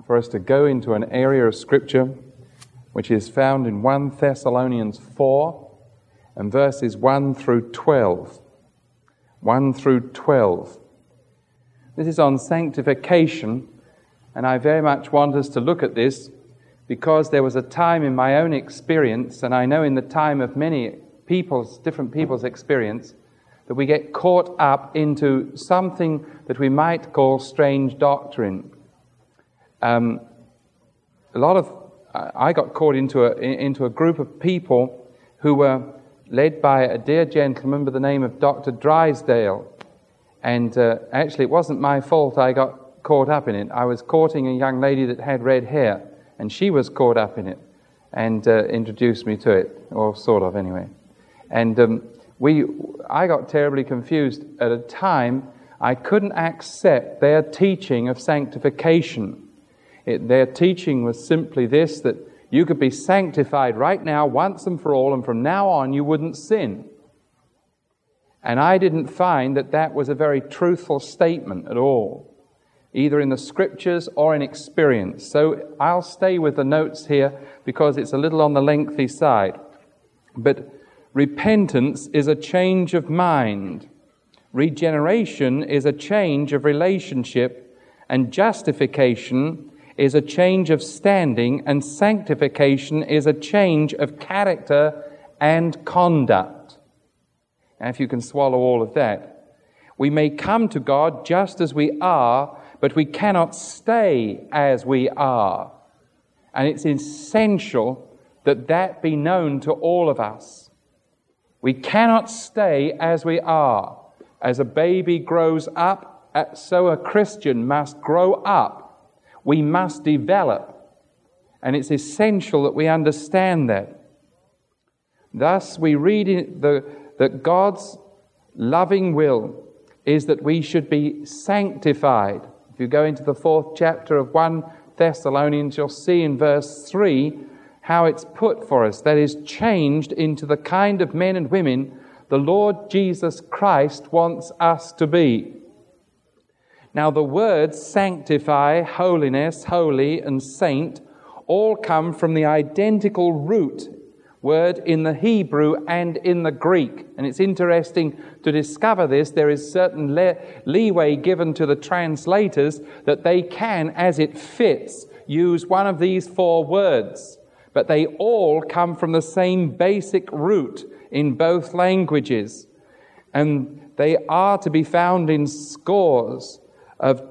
for us to go into an area of Scripture which is found in 1 Thessalonians 4 and verses 1 through 12. 1 through 12. This is on sanctification, and I very much want us to look at this because there was a time in my own experience, and I know in the time of many people's, different people's experience, that we get caught up into something that we might call strange doctrine. I got caught into a group of people who were led by a dear gentleman by the name of Dr. Drysdale. And actually, it wasn't my fault I got caught up in it. I was courting a young lady that had red hair, and she was caught up in it and introduced me to it, or sort of anyway. And I got terribly confused. At a time, I couldn't accept their teaching of sanctification. Their teaching was simply this, that you could be sanctified right now, once and for all, and from now on you wouldn't sin. And I didn't find that that was a very truthful statement at all, either in the Scriptures or in experience. So I'll stay with the notes here because it's a little on the lengthy side. But repentance is a change of mind. Regeneration is a change of relationship, and justification is a change of standing, and sanctification is a change of character and conduct. And if you can swallow all of that, we may come to God just as we are, but we cannot stay as we are. And it's essential that that be known to all of us. We cannot stay as we are. As a baby grows up, so a Christian must grow up. We must develop, and it's essential that we understand that. Thus, we read that God's loving will is that we should be sanctified. If you go into the 4th chapter of 1 Thessalonians, you'll see in verse 3 how it's put for us. That is, changed into the kind of men and women the Lord Jesus Christ wants us to be. Now, the words sanctify, holiness, holy, and saint all come from the identical root word in the Hebrew and in the Greek. And it's interesting to discover this. There is certain leeway given to the translators that they can, as it fits, use one of these 4 words. But they all come from the same basic root in both languages. And they are to be found in scores of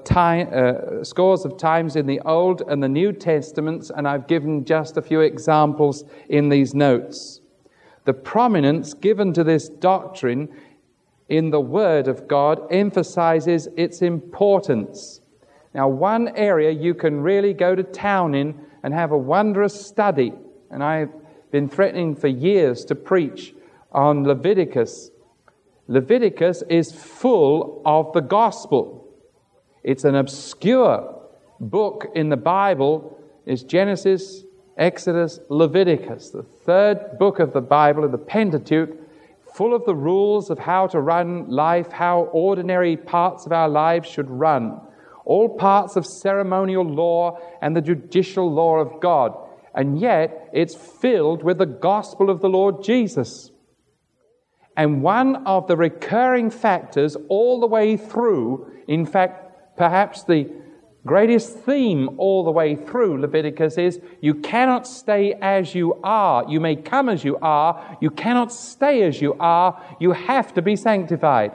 times in the Old and the New Testaments, and I've given just a few examples in these notes. The prominence given to this doctrine in the Word of God emphasizes its importance. Now, one area you can really go to town in and have a wondrous study, and I've been threatening for years to preach on Leviticus. Leviticus is full of the gospel. It's an obscure book in the Bible. Is Genesis, Exodus, Leviticus, the 3rd book of the Bible, of the Pentateuch, full of the rules of how to run life, how ordinary parts of our lives should run, all parts of ceremonial law and the judicial law of God. And yet, it's filled with the gospel of the Lord Jesus. And one of the recurring factors all the way through, in fact, perhaps the greatest theme all the way through Leviticus is you cannot stay as you are. You may come as you are. You cannot stay as you are. You have to be sanctified.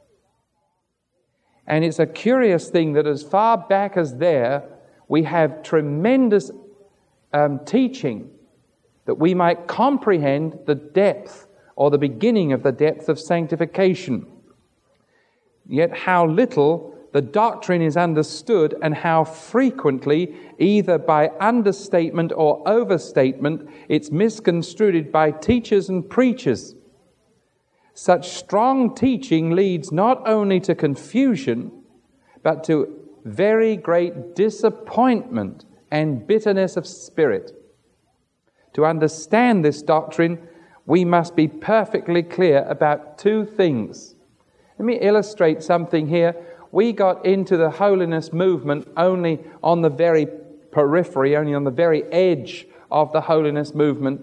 And it's a curious thing that as far back as there, we have tremendous teaching that we might comprehend the depth or the beginning of the depth of sanctification. Yet how little the doctrine is understood, and how frequently, either by understatement or overstatement, it's misconstrued by teachers and preachers. Such strong teaching leads not only to confusion, but to very great disappointment and bitterness of spirit. To understand this doctrine, we must be perfectly clear about 2 things. Let me illustrate something here. We got into the holiness movement only on the very periphery, only on the very edge of the holiness movement.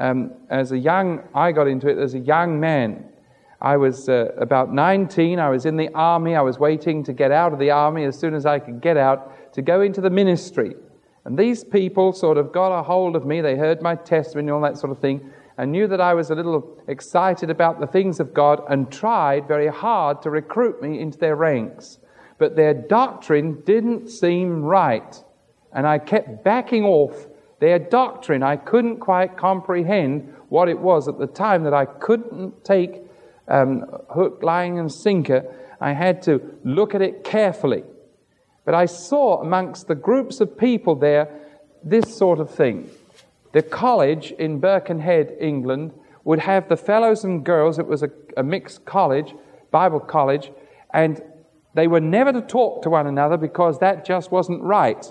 I got into it as a young man. I was about 19. I was in the army. I was waiting to get out of the army as soon as I could get out to go into the ministry. And these people sort of got a hold of me. They heard my testimony and all that sort of thing, and knew that I was a little excited about the things of God, and tried very hard to recruit me into their ranks. But their doctrine didn't seem right, and I kept backing off their doctrine. I couldn't quite comprehend what it was at the time, that I couldn't take hook, line, and sinker. I had to look at it carefully. But I saw amongst the groups of people there this sort of thing. The college in Birkenhead, England, would have the fellows and girls. It was a mixed college, Bible college, and they were never to talk to one another because that just wasn't right.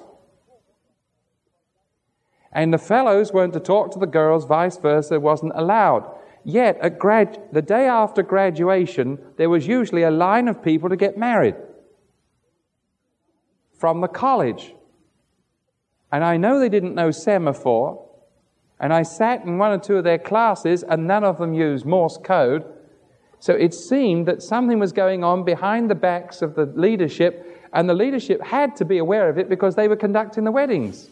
And the fellows weren't to talk to the girls, vice versa, wasn't allowed. Yet, the day after graduation, there was usually a line of people to get married from the college. And I know they didn't know semaphore, and I sat in one or two of their classes, and none of them used Morse code. So it seemed that something was going on behind the backs of the leadership, and the leadership had to be aware of it because they were conducting the weddings.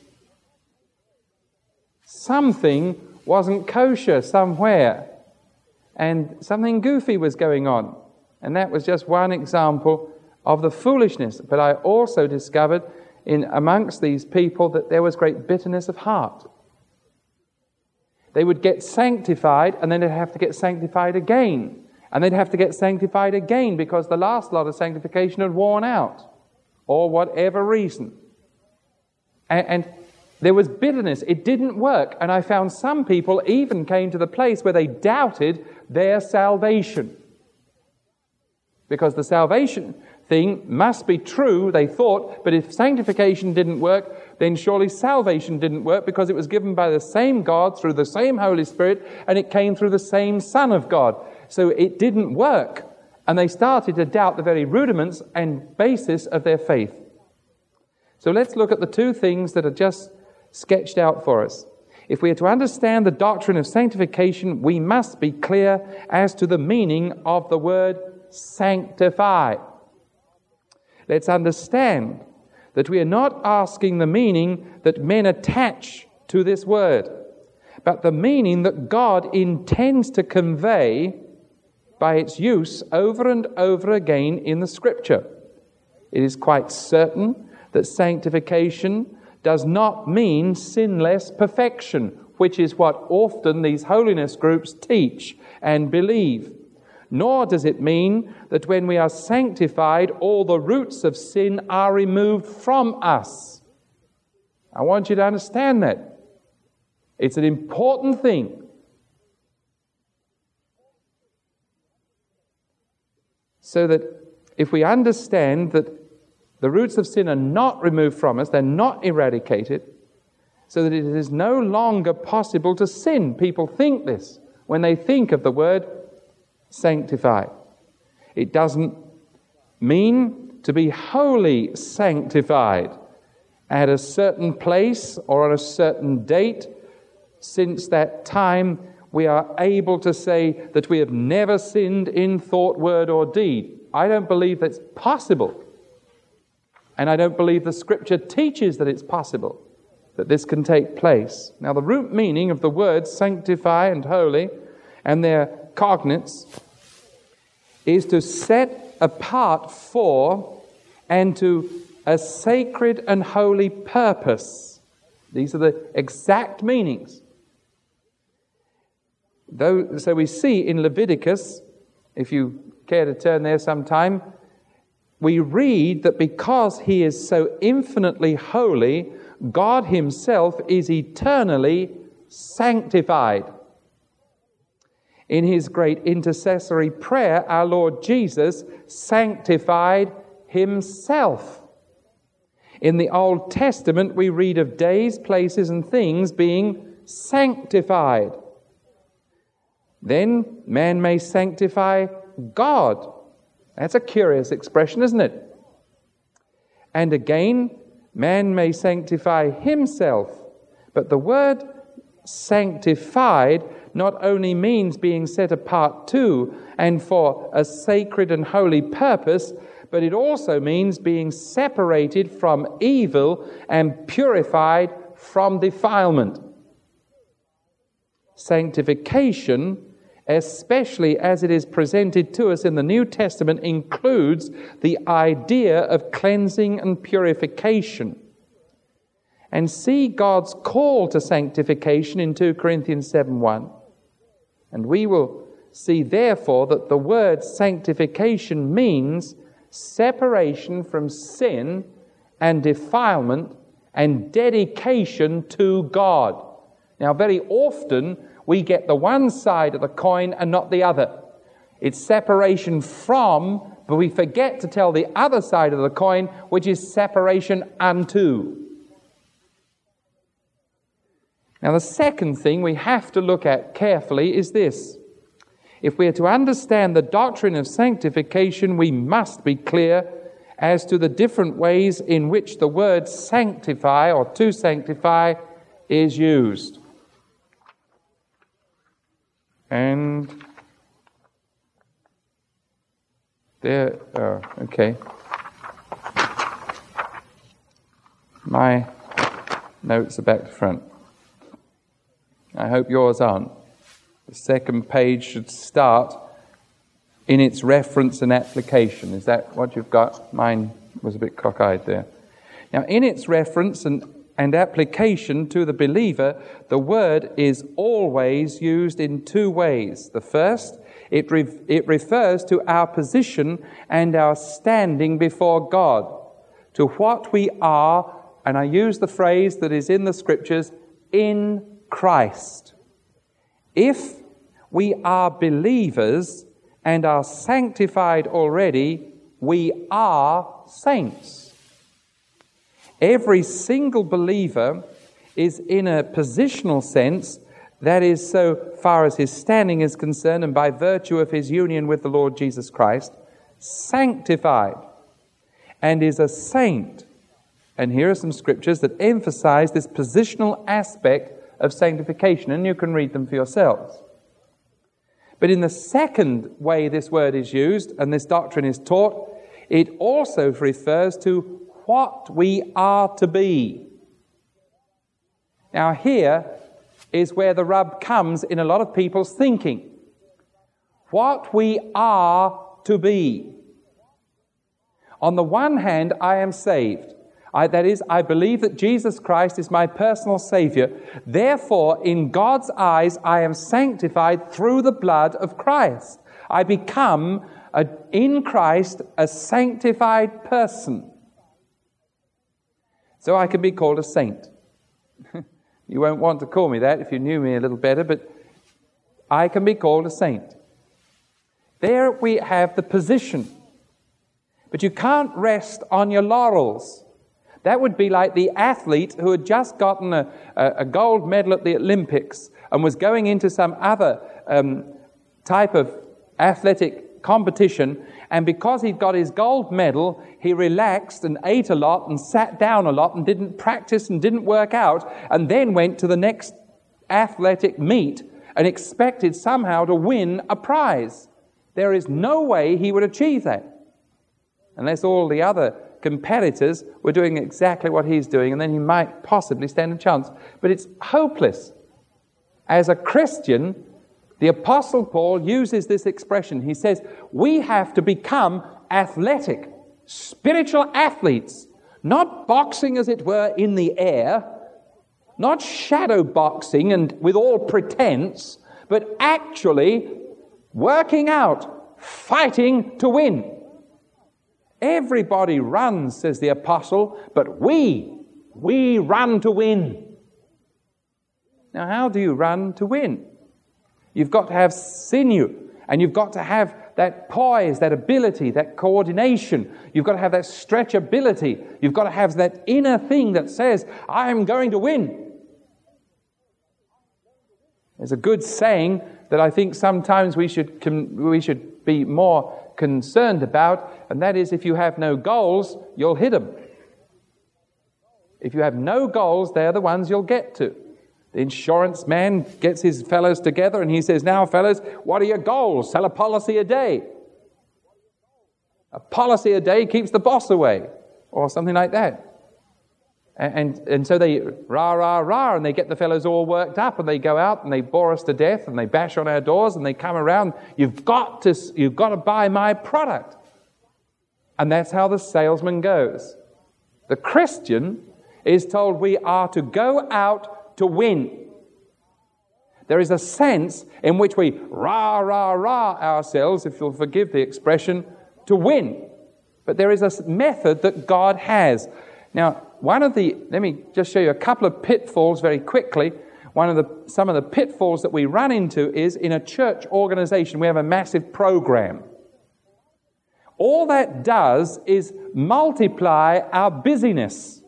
Something wasn't kosher somewhere, and something goofy was going on. And that was just one example of the foolishness. But I also discovered amongst these people that there was great bitterness of heart. They would get sanctified, and then they'd have to get sanctified again. And they'd have to get sanctified again because the last lot of sanctification had worn out, or whatever reason. And there was bitterness. It didn't work. And I found some people even came to the place where they doubted their salvation. Because the salvation thing must be true, they thought, but if sanctification didn't work, then surely salvation didn't work, because it was given by the same God through the same Holy Spirit, and it came through the same Son of God. So it didn't work. And they started to doubt the very rudiments and basis of their faith. So let's look at the two things that are just sketched out for us. If we are to understand the doctrine of sanctification, we must be clear as to the meaning of the word sanctify. Let's understand that we are not asking the meaning that men attach to this word, but the meaning that God intends to convey by its use over and over again in the Scripture. It is quite certain that sanctification does not mean sinless perfection, which is what often these holiness groups teach and believe. Nor does it mean that when we are sanctified, all the roots of sin are removed from us. I want you to understand that. It's an important thing. So that if we understand that the roots of sin are not removed from us, they're not eradicated, so that it is no longer possible to sin. People think this when they think of the word sanctify. It doesn't mean to be wholly sanctified at a certain place or on a certain date. Since that time, we are able to say that we have never sinned in thought, word, or deed. I don't believe that's possible. And I don't believe the Scripture teaches that it's possible, that this can take place. Now, the root meaning of the words sanctify and holy and their cognates is to set apart for and to a sacred and holy purpose. These are the exact meanings. So we see in Leviticus, if you care to turn there sometime, we read that because He is so infinitely holy, God Himself is eternally sanctified. In His great intercessory prayer, our Lord Jesus sanctified Himself. In the Old Testament, we read of days, places, and things being sanctified. Then man may sanctify God. That's a curious expression, isn't it? And again, Man may sanctify himself, but the word sanctified not only means being set apart to and for a sacred and holy purpose, but it also means being separated from evil and purified from defilement. Sanctification, especially as it is presented to us in the New Testament, includes the idea of cleansing and purification. And see God's call to sanctification in 2 Corinthians 7:1. And we will see, therefore, that the word sanctification means separation from sin and defilement and dedication to God. Now, very often we get the one side of the coin and not the other. It's separation from, but we forget to tell the other side of the coin, which is separation unto. Now, the second thing we have to look at carefully is this. If we are to understand the doctrine of sanctification, we must be clear as to the different ways in which the word sanctify or to sanctify is used. And there, okay. My notes are back to front. I hope yours aren't. The second page should start in its reference and application. Is that what you've got? Mine was a bit cockeyed there. Now, in its reference and application to the believer, the word is always used in two ways. The first, it refers to our position and our standing before God, to what we are, and I use the phrase that is in the Scriptures, in Christ. If we are believers and are sanctified already, we are saints. Every single believer is in a positional sense, that is, so far as his standing is concerned and by virtue of his union with the Lord Jesus Christ, sanctified and is a saint. And here are some scriptures that emphasize this positional aspect of sanctification, and you can read them for yourselves. But in the second way this word is used, and this doctrine is taught, it also refers to what we are to be. Now here is where the rub comes in a lot of people's thinking. What we are to be. On the one hand, I am saved. That is, I believe that Jesus Christ is my personal Savior. Therefore, in God's eyes, I am sanctified through the blood of Christ. I become, in Christ, a sanctified person. So I can be called a saint. You won't want to call me that if you knew me a little better, but I can be called a saint. There we have the position. But you can't rest on your laurels. That would be like the athlete who had just gotten a gold medal at the Olympics and was going into some other type of athletic competition, and because he'd got his gold medal, he relaxed and ate a lot and sat down a lot and didn't practice and didn't work out, and then went to the next athletic meet and expected somehow to win a prize. There is no way he would achieve that unless all the other competitors were doing exactly what he's doing, and then he might possibly stand a chance. But it's hopeless. As a Christian, the Apostle Paul uses this expression. He says, we have to become athletic, spiritual athletes, not boxing, as it were, in the air, not shadow boxing and with all pretense, but actually working out, fighting to win. Everybody runs, says the apostle, but we run to win. Now, how do you run to win? You've got to have sinew, and you've got to have that poise, that ability, that coordination. You've got to have that stretchability. You've got to have that inner thing that says, I'm going to win. There's a good saying that I think sometimes we should be more concerned about, and that is, if you have no goals, you'll hit them. If you have no goals, they're the ones you'll get to. The insurance man gets his fellows together and he says, now fellows, what are your goals? Sell a policy a day. A policy a day keeps the boss away, or something like that. And so they rah, rah, rah, and they get the fellows all worked up, and they go out and they bore us to death, and they bash on our doors, and they come around, you've got to buy my product. And that's how the salesman goes. The Christian is told we are to go out to win. There is a sense in which we rah, rah, rah ourselves, if you'll forgive the expression, to win. But there is a method that God has. Now, let me just show you a couple of pitfalls very quickly. Some of the pitfalls that we run into is in a church organization, we have a massive program. All that does is multiply our busyness.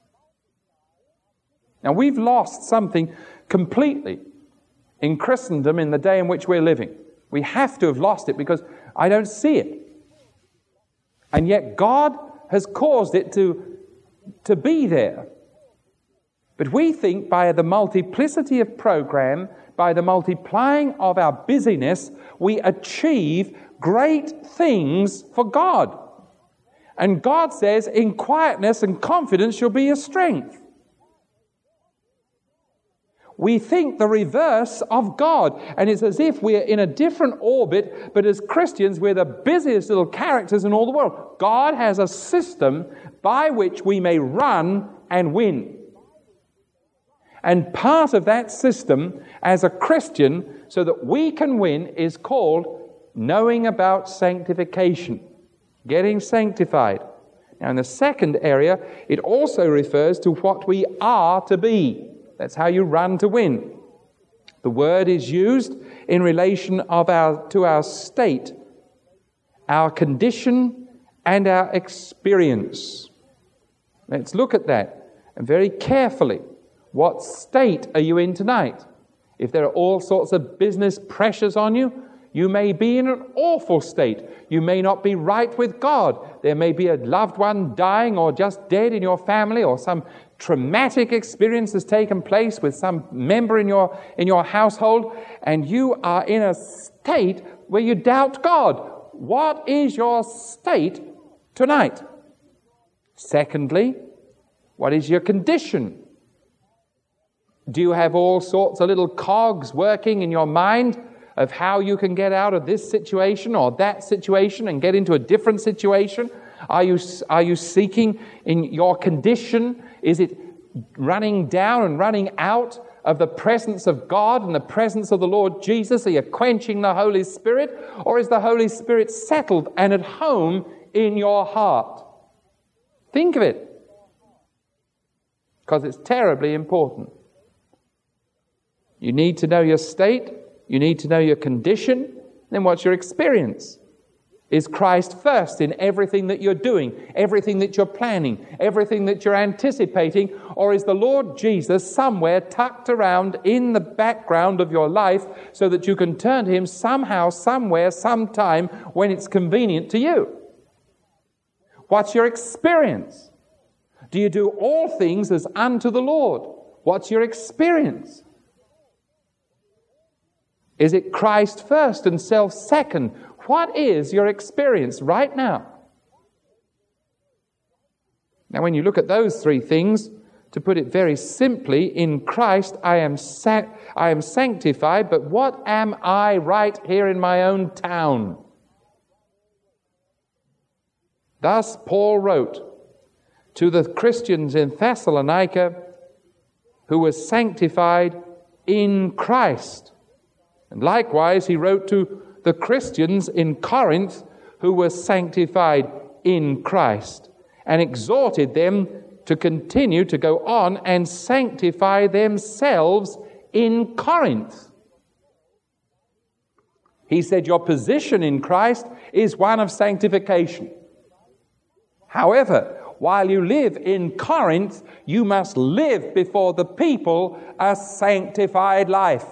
Now, we've lost something completely in Christendom in the day in which we're living. We have to have lost it because I don't see it. And yet God has caused it to be there. But we think by the multiplicity of program, by the multiplying of our busyness, we achieve great things for God. And God says, in quietness and confidence shall be your strength. We think the reverse of God, and it's as if we're in a different orbit, but as Christians, we're the busiest little characters in all the world. God has a system by which we may run and win. And part of that system as a Christian, so that we can win, is called knowing about sanctification, getting sanctified. Now, in the second area, it also refers to what we are to be. That's how you run to win. The word is used in relation to our state, our condition, and our experience. Let's look at that and very carefully. What state are you in tonight? If there are all sorts of business pressures on you, you may be in an awful state. You may not be right with God. There may be a loved one dying or just dead in your family, or some traumatic experience has taken place with some member in your household, and you are in a state where you doubt God. What is your state tonight? Secondly, what is your condition? Do you have all sorts of little cogs working in your mind of how you can get out of this situation or that situation and get into a different situation? Are you seeking in your condition? Is it running down and running out of the presence of God and the presence of the Lord Jesus? Are you quenching the Holy Spirit? Or is the Holy Spirit settled and at home in your heart? Think of it, because it's terribly important. You need to know your state. You need to know your condition. Then what's your experience? Is Christ first in everything that you're doing, everything that you're planning, everything that you're anticipating? Or is the Lord Jesus somewhere tucked around in the background of your life so that you can turn to Him somehow, somewhere, sometime when it's convenient to you? What's your experience? Do you do all things as unto the Lord? What's your experience? Is it Christ first and self second? What is your experience right now? Now, when you look at those three things, to put it very simply, in Christ I am sanctified, but what am I right here in my own town? Thus Paul wrote to the Christians in Thessalonica who were sanctified in Christ. And likewise, he wrote to the Christians in Corinth who were sanctified in Christ, and exhorted them to continue to go on and sanctify themselves in Corinth. He said, your position in Christ is one of sanctification. However, while you live in Corinth, you must live before the people a sanctified life.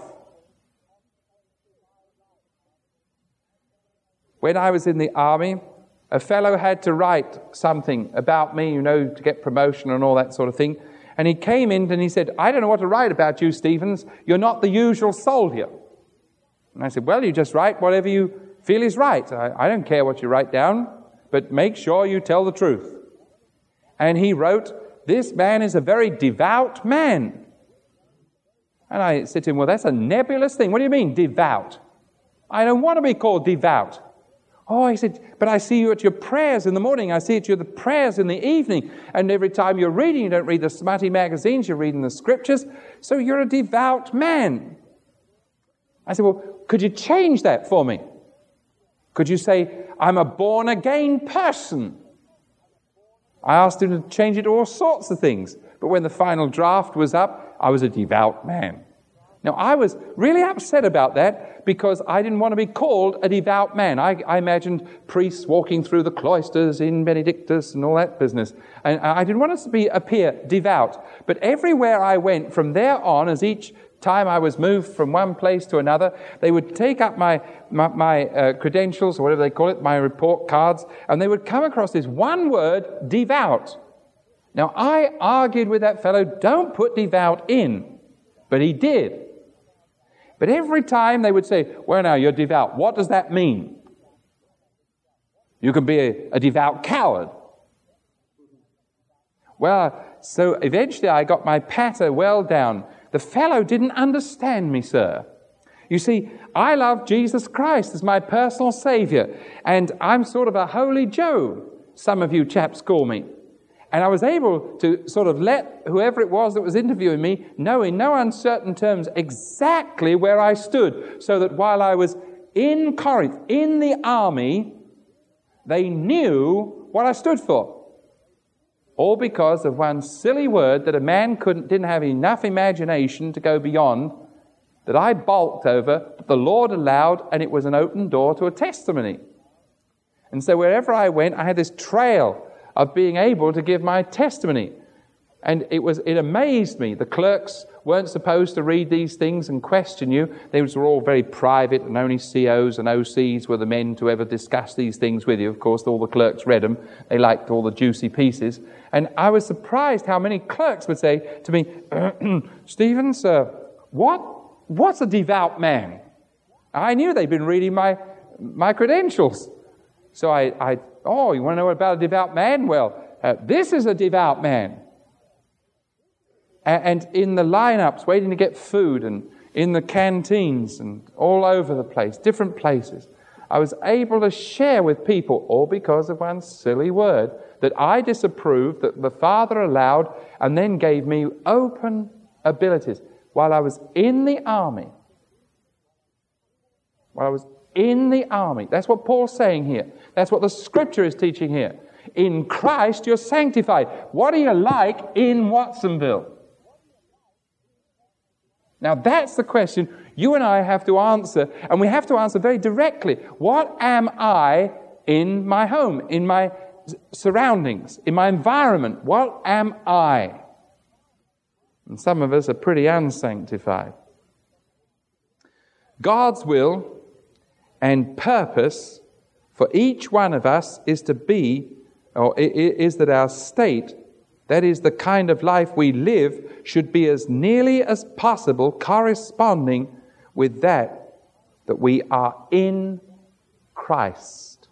When I was in the army, a fellow had to write something about me, to get promotion and all that sort of thing. And he came in and he said, I don't know what to write about you, Stevens. You're not the usual soldier. And I said, well, you just write whatever you feel is right. I don't care what you write down, but make sure you tell the truth. And he wrote, this man is a very devout man. And I said to him, well, that's a nebulous thing. What do you mean, devout? I don't want to be called devout. Oh, he said, but I see you at your prayers in the morning. I see you at the prayers in the evening. And every time you're reading, you don't read the smutty magazines, you're reading the scriptures. So you're a devout man. I said, well, could you change that for me? Could you say, I'm a born-again person? I asked him to change it to all sorts of things. But when the final draft was up, I was a devout man. Now, I was really upset about that because I didn't want to be called a devout man. I imagined priests walking through the cloisters in Benedictus and all that business. And I didn't want us to appear devout. But everywhere I went from there on, as each time I was moved from one place to another, they would take up my credentials, or whatever they call it, my report cards, and they would come across this one word, devout. Now, I argued with that fellow, don't put devout in. But he did. But every time they would say, well, now, you're devout. What does that mean? You can be a devout coward. Well, so eventually I got my patter well down. The fellow didn't understand me, sir. You see, I love Jesus Christ as my personal Savior, and I'm sort of a holy Joe, some of you chaps call me. And I was able to sort of let whoever it was that was interviewing me know in no uncertain terms exactly where I stood, so that while I was in Corinth, in the army, they knew what I stood for. All because of one silly word that a man didn't have enough imagination to go beyond, that I balked over, that the Lord allowed, and it was an open door to a testimony. And so wherever I went, I had this trail of being able to give my testimony. And it amazed me. The clerks weren't supposed to read these things and question you. They were all very private, and only COs and OCs were the men to ever discuss these things with you. Of course, all the clerks read them. They liked all the juicy pieces. And I was surprised how many clerks would say to me, Stevens, what's a devout man? I knew they'd been reading my credentials. So oh, you want to know about a devout man? Well, this is a devout man. And in the lineups, waiting to get food, and in the canteens, and all over the place, different places, I was able to share with people, all because of one silly word that I disapproved, that the Father allowed, and then gave me open abilities while I was in the army. That's what Paul's saying here. That's what the Scripture is teaching here. In Christ, you're sanctified. What are you like in Watsonville? Now, that's the question you and I have to answer, and we have to answer very directly. What am I in my home, in my surroundings, in my environment? What am I? And some of us are pretty unsanctified. God's will and purpose for each one of us is that our state, that is the kind of life we live, should be as nearly as possible corresponding with that we are in Christ.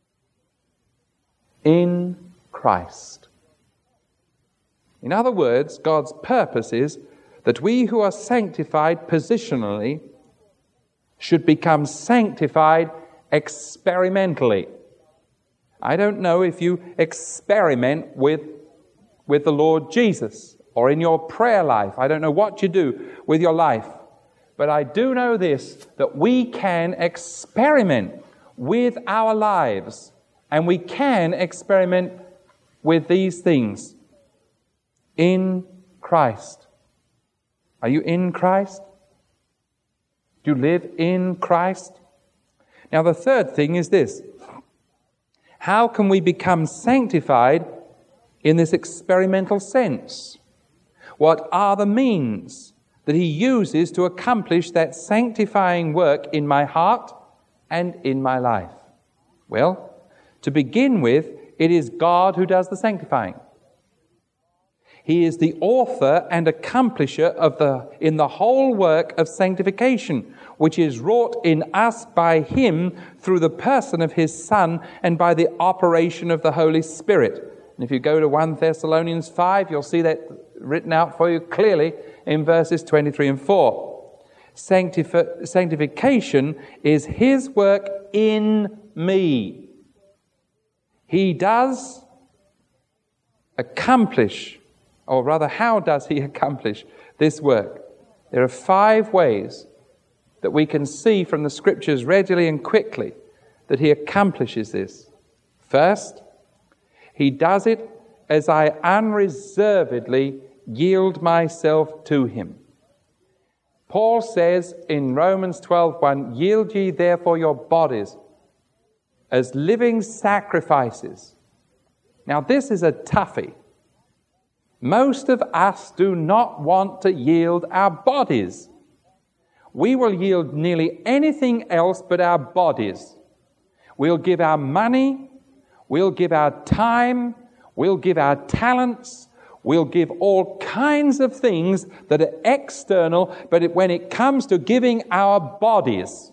In Christ. In other words, God's purpose is that we who are sanctified positionally should become sanctified experimentally. I don't know if you experiment with the Lord Jesus or in your prayer life. I don't know what you do with your life. But I do know this, that we can experiment with our lives, and we can experiment with these things in Christ. Are you in Christ? Do you live in Christ? Now, the third thing is this. How can we become sanctified in this experimental sense? What are the means that He uses to accomplish that sanctifying work in my heart and in my life? Well, to begin with, it is God who does the sanctifying. He is the author and accomplisher in the whole work of sanctification, which is wrought in us by Him through the person of His Son and by the operation of the Holy Spirit. And if you go to 1 Thessalonians 5, you'll see that written out for you clearly in verses 23 and 4. Sanctification is His work in me. He does accomplish, or rather, how does He accomplish this work? There are 5 ways that we can see from the Scriptures readily and quickly that He accomplishes this. First, He does it as I unreservedly yield myself to Him. Paul says in Romans 12:1, "Yield ye therefore your bodies as living sacrifices." Now this is a toughie. Most of us do not want to yield our bodies. We will yield nearly anything else but our bodies. We'll give our money, we'll give our time, we'll give our talents, we'll give all kinds of things that are external, but when it comes to giving our bodies,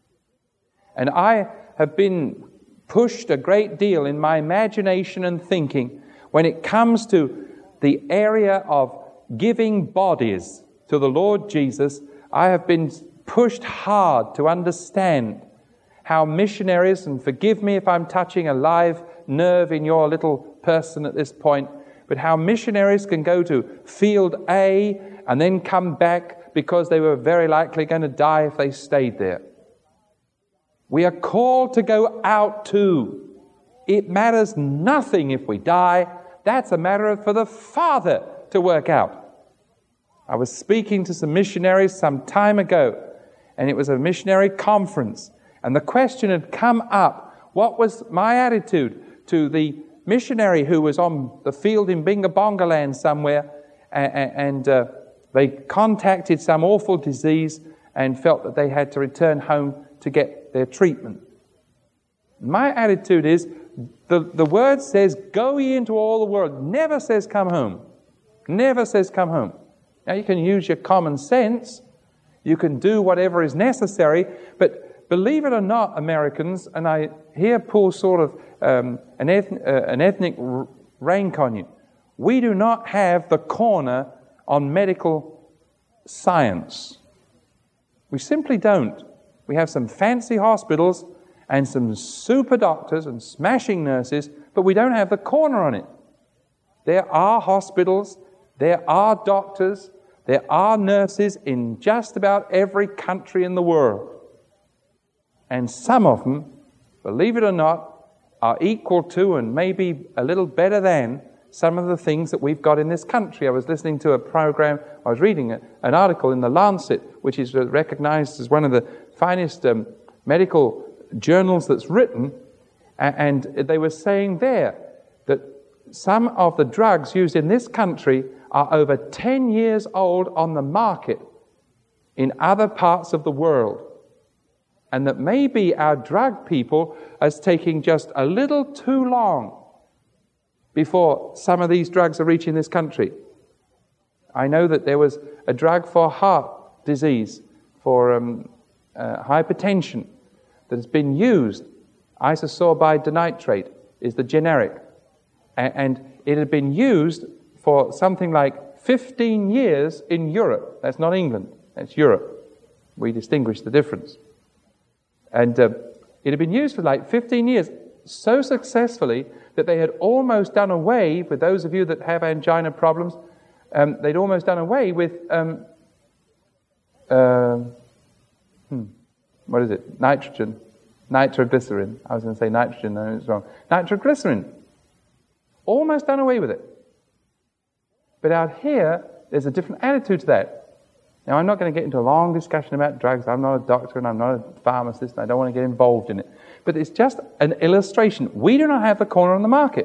and I have been pushed a great deal in my imagination and thinking when it comes to the area of giving bodies to the Lord Jesus. I have been pushed hard to understand how missionaries, and forgive me if I'm touching a live nerve in your little person at this point, but how missionaries can go to field A and then come back because they were very likely going to die if they stayed there. We are called to go out too. It matters nothing if we die. That's a matter for the Father to work out. I was speaking to some missionaries some time ago, and it was a missionary conference, and the question had come up, what was my attitude to the missionary who was on the field in Bingabonga land somewhere, and they contacted some awful disease and felt that they had to return home to get their treatment. My attitude is, the word says, "Go ye into all the world." Never says come home. Never says come home. Now you can use your common sense. You can do whatever is necessary. But believe it or not, Americans, and I here pull sort of an ethnic rank on you. We do not have the corner on medical science. We simply don't. We have some fancy hospitals and some super doctors and smashing nurses, but we don't have the corner on it. There are hospitals, there are doctors, there are nurses in just about every country in the world. And some of them, believe it or not, are equal to and maybe a little better than some of the things that we've got in this country. I was listening to a program, I was reading an article in The Lancet, which is recognized as one of the finest medical journals that's written, and they were saying there that some of the drugs used in this country are over 10 years old on the market in other parts of the world, and that maybe our drug people are taking just a little too long before some of these drugs are reaching this country. I know that there was a drug for heart disease, for hypertension, that has been used. Isosorbide dinitrate is the generic. And it had been used for something like 15 years in Europe. That's not England, that's Europe. We distinguish the difference. And it had been used for like 15 years so successfully that they had almost done away, with those of you that have angina problems, they'd almost done away with what is it? Nitroglycerin. I was going to say nitrogen, no, it's wrong. Nitroglycerin. Almost done away with it. But out here, there's a different attitude to that. Now, I'm not going to get into a long discussion about drugs. I'm not a doctor and I'm not a pharmacist and I don't want to get involved in it. But it's just an illustration. We do not have the corner on the market.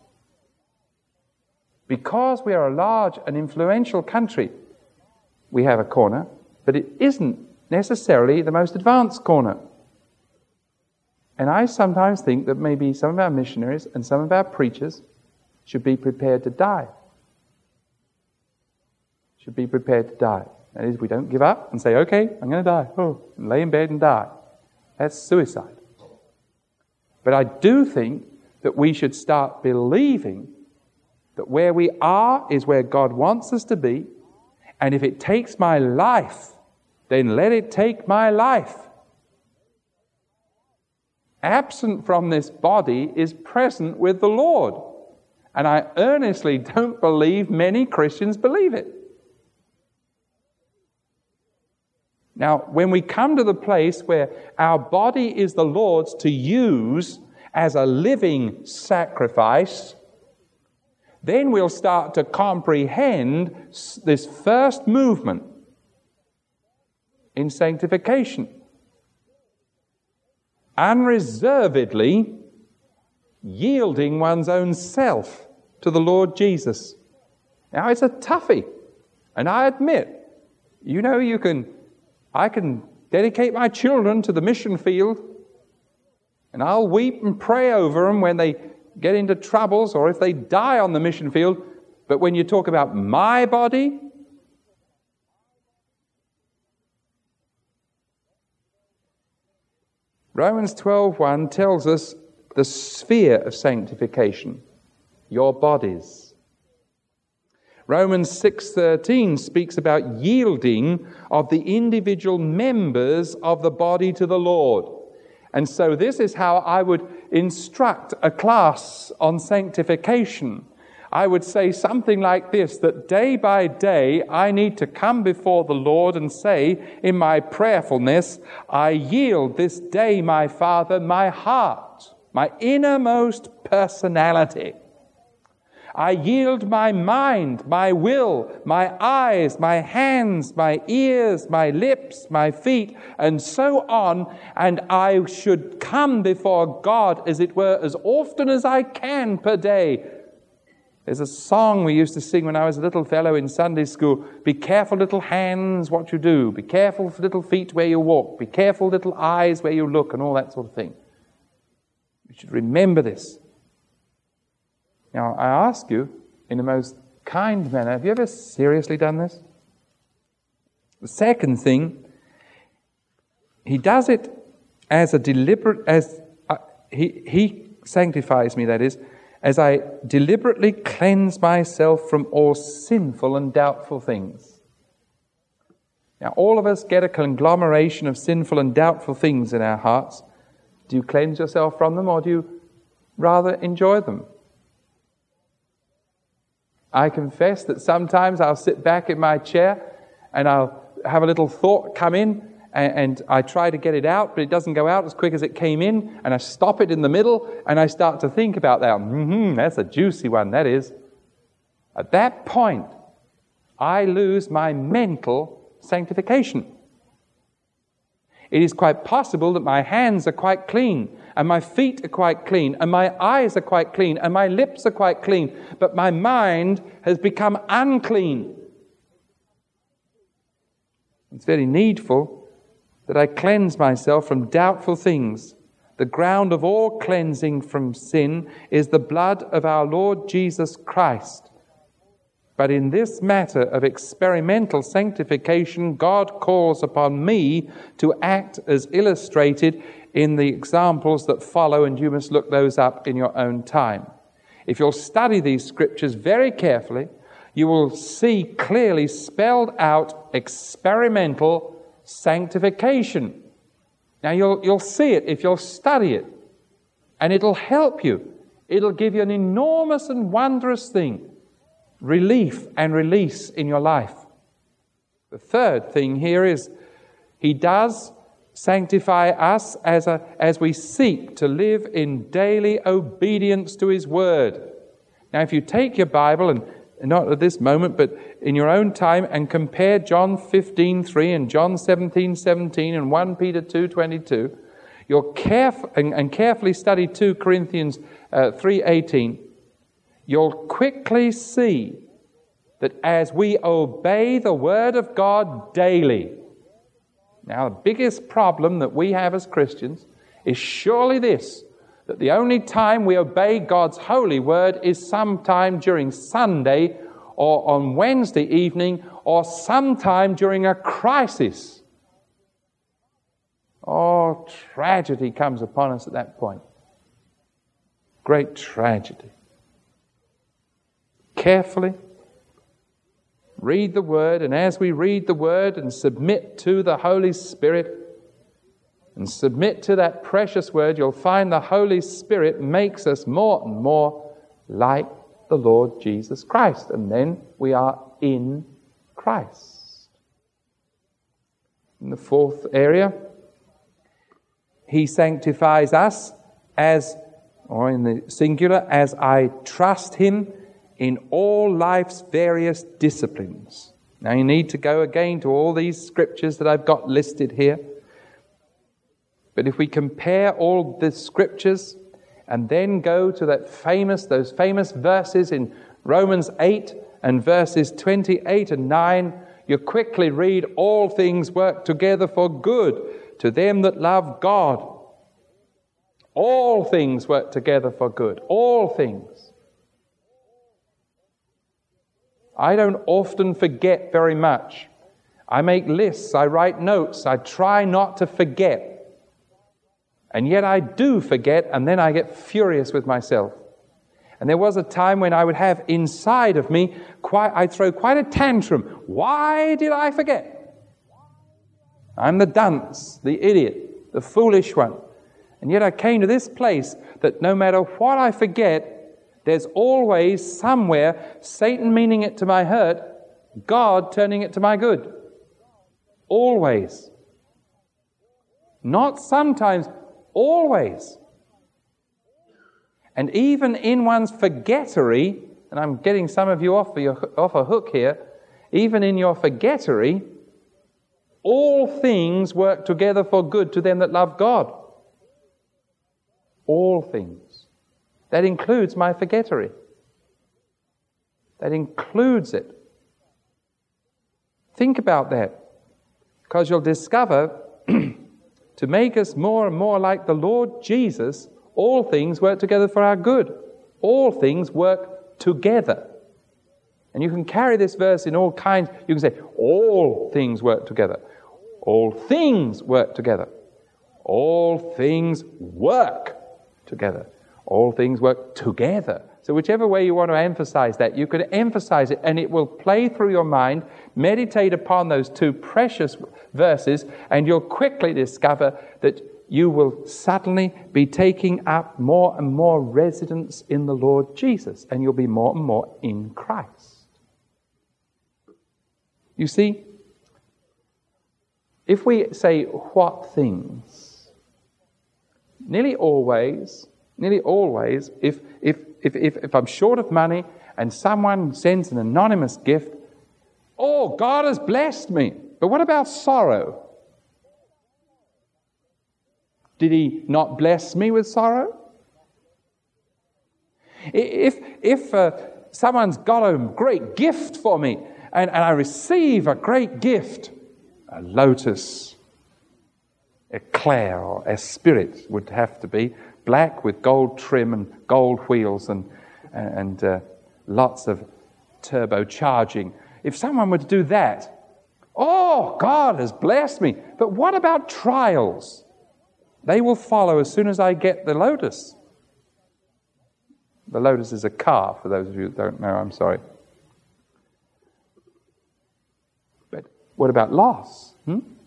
Because we are a large and influential country, we have a corner, but it isn't necessarily the most advanced corner. And I sometimes think that maybe some of our missionaries and some of our preachers should be prepared to die should be prepared to die. That is, we don't give up and say, okay, I'm going to die. And lay in bed and die. That's suicide. But I do think that we should start believing that where we are is where God wants us to be, and if it takes my life, then let it take my life. Absent from this body is present with the Lord. And I earnestly don't believe many Christians believe it. Now, when we come to the place where our body is the Lord's to use as a living sacrifice, then we'll start to comprehend this first movement in sanctification. Unreservedly yielding one's own self to the Lord Jesus. Now, it's a toughie, and I admit, I can dedicate my children to the mission field, and I'll weep and pray over them when they get into troubles or if they die on the mission field. But when you talk about my body, Romans 12:1 tells us the sphere of sanctification, your bodies. Romans 6:13 speaks about yielding of the individual members of the body to the Lord. And so this is how I would instruct a class on sanctification. I would say something like this, that day by day I need to come before the Lord and say in my prayerfulness, I yield this day, my Father, my heart, my innermost personality. I yield my mind, my will, my eyes, my hands, my ears, my lips, my feet, and so on. And I should come before God, as it were, as often as I can per day. There's a song we used to sing when I was a little fellow in Sunday school. Be careful, little hands, what you do. Be careful, little feet, where you walk. Be careful, little eyes, where you look, and all that sort of thing. We should remember this. Now, I ask you, in the most kind manner, have you ever seriously done this? The second thing, he does it as a deliberate, he sanctifies me, that is, as I deliberately cleanse myself from all sinful and doubtful things. Now, all of us get a conglomeration of sinful and doubtful things in our hearts. Do you cleanse yourself from them, or do you rather enjoy them? I confess that sometimes I'll sit back in my chair and I'll have a little thought come in, and I try to get it out, but it doesn't go out as quick as it came in, and I stop it in the middle, and I start to think about that. That's a juicy one, that is. At that point, I lose my mental sanctification. It is quite possible that my hands are quite clean, and my feet are quite clean, and my eyes are quite clean, and my lips are quite clean, but my mind has become unclean. It's very needful that I cleanse myself from doubtful things. The ground of all cleansing from sin is the blood of our Lord Jesus Christ. But in this matter of experimental sanctification, God calls upon me to act as illustrated in the examples that follow, and you must look those up in your own time. If you'll study these scriptures very carefully, you will see clearly spelled out experimental sanctification. Now you'll see it if you'll study it, and it'll help you. It'll give you an enormous and wondrous thing, relief and release in your life. The third thing here is he does sanctify us as we seek to live in daily obedience to his word. Now, if you take your Bible, and not at this moment, but in your own time, and compare John 15:3 and John 17:17 and 1 Peter 2:22, you'll carefully study 2 Corinthians 3:18, you'll quickly see that as we obey the word of God daily. Now, the biggest problem that we have as Christians is surely this, that the only time we obey God's holy word is sometime during Sunday or on Wednesday evening, or sometime during a crisis. Oh, tragedy comes upon us at that point. Great tragedy. Carefully read the Word, and as we read the Word and submit to the Holy Spirit and submit to that precious Word, you'll find the Holy Spirit makes us more and more like the Lord Jesus Christ, and then we are in Christ. In the fourth area, He sanctifies us as, or in the singular, as I trust Him in all life's various disciplines. Now you need to go again to all these scriptures that I've got listed here. But if we compare all the scriptures and then go to those famous verses in Romans 8 and verses 28 and 9, you quickly read, all things work together for good to them that love God. All things work together for good. All things. I don't often forget very much. I make lists, I write notes, I try not to forget. And yet I do forget, and then I get furious with myself. And there was a time when I would have inside of me, I'd throw quite a tantrum. Why did I forget? I'm the dunce, the idiot, the foolish one. And yet I came to this place that no matter what I forget, there's always somewhere Satan meaning it to my hurt, God turning it to my good. Always. Not sometimes, always. And even in one's forgettery, and I'm getting some of you off a hook here, even in your forgettery, all things work together for good to them that love God. All things. That includes my forgettery. That includes it. Think about that, because you'll discover to make us more and more like the Lord Jesus, all things work together for our good. All things work together. And you can carry this verse in all kinds. You can say, all things work together. All things work together. All things work together. All things work together. So whichever way you want to emphasize that, you could emphasize it, and it will play through your mind. Meditate upon those two precious verses, and you'll quickly discover that you will suddenly be taking up more and more residence in the Lord Jesus, and you'll be more and more in Christ. You see, if we say what things, nearly always, if I'm short of money and someone sends an anonymous gift, oh, God has blessed me. But what about sorrow? Did He not bless me with sorrow? If someone's got a great gift for me and I receive a great gift, a lotus eclair or a spirit would have to be, black with gold trim and gold wheels and lots of turbocharging. If someone were to do that, oh, God has blessed me. But what about trials? They will follow as soon as I get the lotus. The lotus is a car, for those of you who don't know, I'm sorry. But what about loss?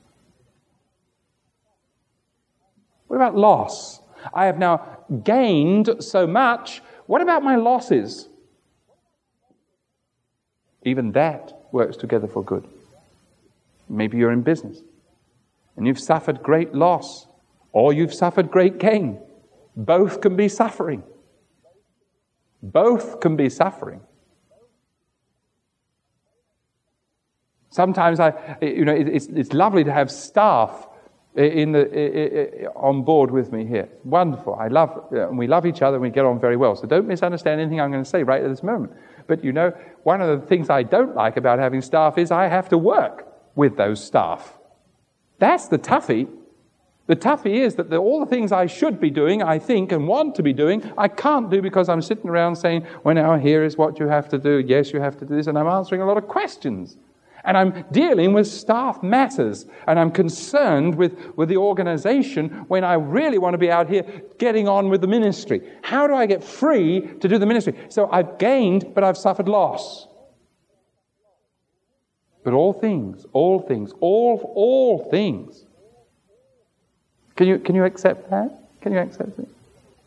What about loss? I have now gained so much. What about my losses? Even that works together for good. Maybe you're in business and you've suffered great loss, or you've suffered great gain. Both can be suffering. Both can be suffering. Sometimes it's lovely to have staff on board with me here. Wonderful. We love each other and we get on very well. So don't misunderstand anything I'm going to say right at this moment. But one of the things I don't like about having staff is I have to work with those staff. That's the toughie. The toughie is that all the things I should be doing, I think, and want to be doing, I can't do because I'm sitting around saying, well, now here is what you have to do. Yes, you have to do this. And I'm answering a lot of questions. And I'm dealing with staff matters. And I'm concerned with the organization when I really want to be out here getting on with the ministry. How do I get free to do the ministry? So I've gained, but I've suffered loss. But all things. Can you accept that? Can you accept it?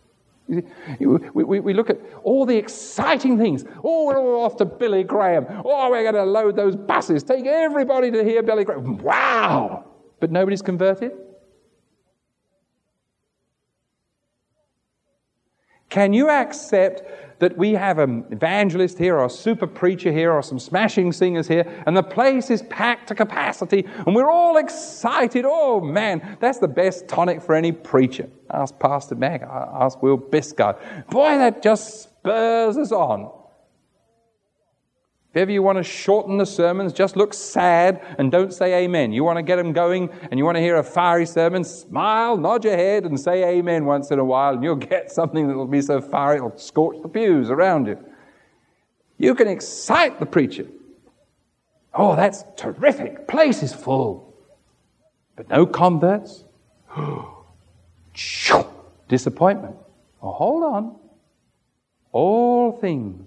We look at all the exciting things. Oh, we're all off to Billy Graham. Oh, we're going to load those buses. Take everybody to hear Billy Graham. Wow! But nobody's converted? Can you accept that we have an evangelist here or a super preacher here or some smashing singers here and the place is packed to capacity and we're all excited? Oh man, that's the best tonic for any preacher. Ask Pastor Mac, ask Will Biscard. Boy, that just spurs us on. If ever you want to shorten the sermons, just look sad and don't say amen. You want to get them going and you want to hear a fiery sermon, smile, nod your head and say amen once in a while and you'll get something that will be so fiery it'll scorch the pews around you. You can excite the preacher. Oh, that's terrific. Place is full. But no converts. Disappointment. Oh, hold on. All things.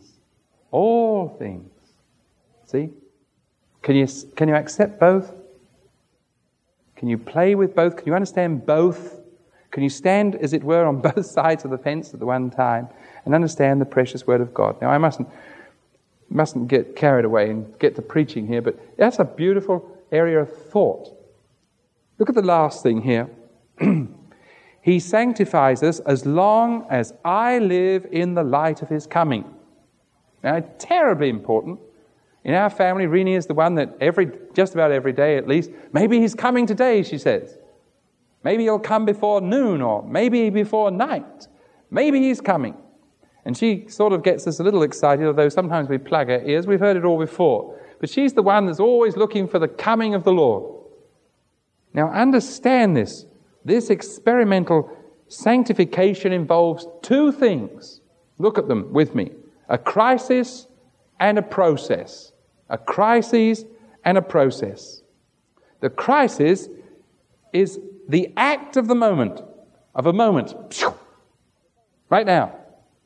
See? Can you accept both? Can you play with both? Can you understand both? Can you stand, as it were, on both sides of the fence at the one time and understand the precious Word of God? Now, I mustn't get carried away and get to preaching here, but that's a beautiful area of thought. Look at the last thing here. He sanctifies us as long as I live in the light of His coming. Now, terribly important. In our family, Rini is the one that just about every day at least, maybe he's coming today, she says. Maybe he'll come before noon or maybe before night. Maybe he's coming. And she sort of gets us a little excited, although sometimes we plug our ears. We've heard it all before. But she's the one that's always looking for the coming of the Lord. Now understand this. This experimental sanctification involves two things. Look at them with me. A crisis and a process. A crisis and a process. The crisis is the act of the moment, right now.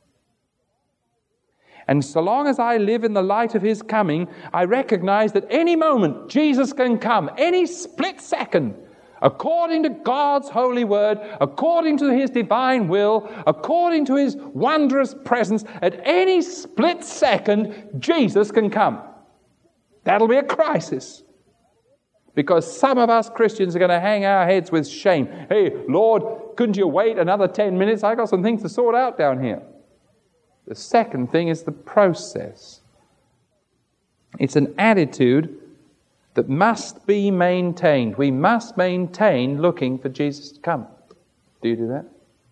And so long as I live in the light of His coming, I recognize that any moment Jesus can come, any split second, according to God's holy word, according to His divine will, according to His wondrous presence, at any split second, Jesus can come. That'll be a crisis. Because some of us Christians are going to hang our heads with shame. Hey, Lord, couldn't you wait another 10 minutes? I got some things to sort out down here. The second thing is the process. It's an attitude that must be maintained. We must maintain looking for Jesus to come. Do you do that?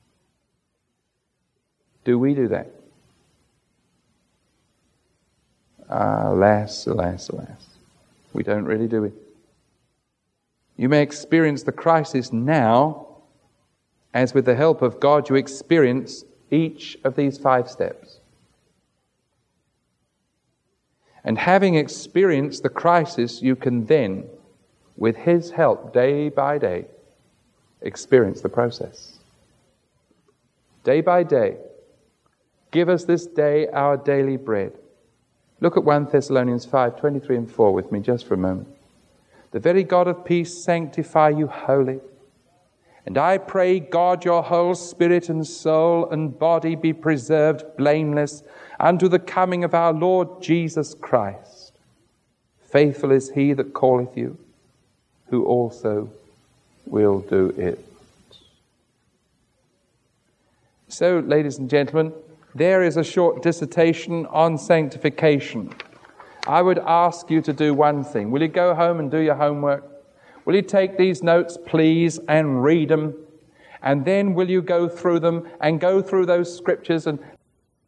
Do we do that? Alas. We don't really do it. You may experience the crisis now, as with the help of God you experience each of these 5 steps. And having experienced the crisis, you can then, with His help day by day, experience the process. Day by day, give us this day our daily bread. Look at 1 Thessalonians 5:23 and 4 with me just for a moment. The very God of peace sanctify you wholly. And I pray, God, your whole spirit and soul and body be preserved blameless unto the coming of our Lord Jesus Christ. Faithful is He that calleth you, who also will do it. So, ladies and gentlemen, there is a short dissertation on sanctification. I would ask you to do one thing. Will you go home and do your homework? Will you take these notes, please, and read them? And then will you go through them and go through those scriptures and